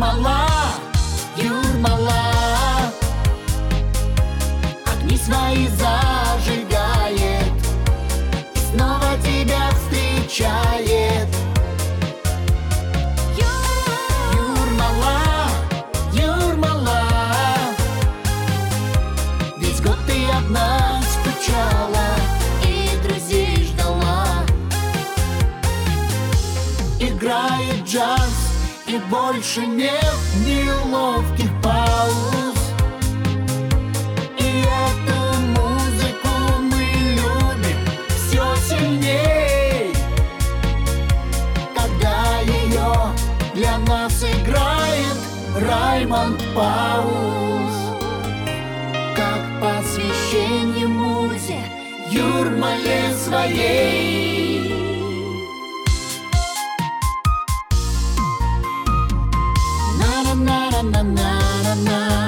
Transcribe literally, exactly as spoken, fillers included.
Юрмала, Юрмала огни свои зажигает и снова тебя встречает. Юрмала, Юрмала, весь год ты одна скучала и друзей ждала. Играет джаз, и больше нет неловких пауз. И эту музыку мы любим все сильней, когда ее для нас играет Раймонд Паулс. Как посвящение музе, Юрмале своей. Na na na na na na na.